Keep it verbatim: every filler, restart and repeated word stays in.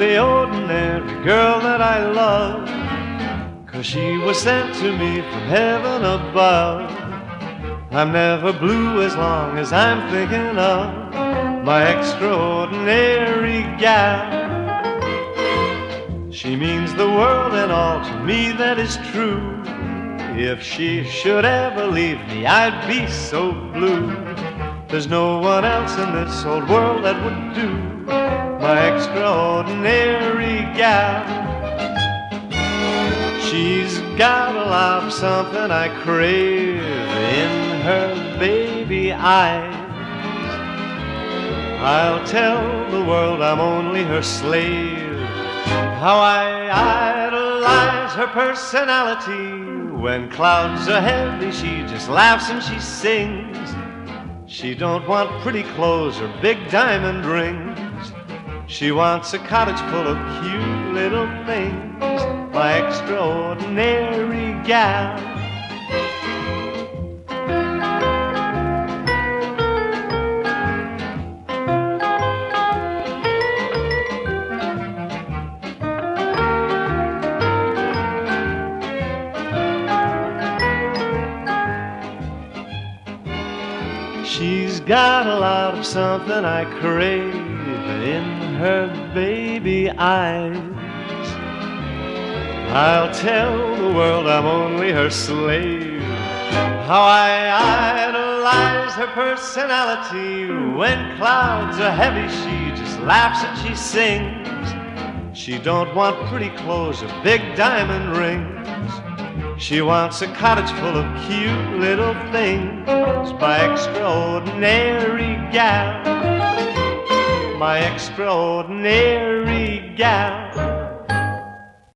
the ordinary girl that I love, 'cause she was sent to me from heaven above. I'm never blue as long as I'm thinking of my extraordinary gal. She means the world and all to me, that is true. If she should ever leave me, I'd be so blue. There's no one else in this old world that would do, my extraordinary gal. She's got a lot of something I crave in her baby eyes. I'll tell the world I'm only her slave, how I idolize her personality. When clouds are heavy, she just laughs and she sings. She don't want pretty clothes or big diamond rings. She wants a cottage full of cute little things, my extraordinary gal. She's got a lot of something I crave in her baby eyes. I'll tell the world I'm only her slave, how I idolize her personality. When clouds are heavy, she just laughs and she sings. She don't want pretty clothes or big diamond rings. She wants a cottage full of cute little things, my extraordinary gal, my extraordinary gal.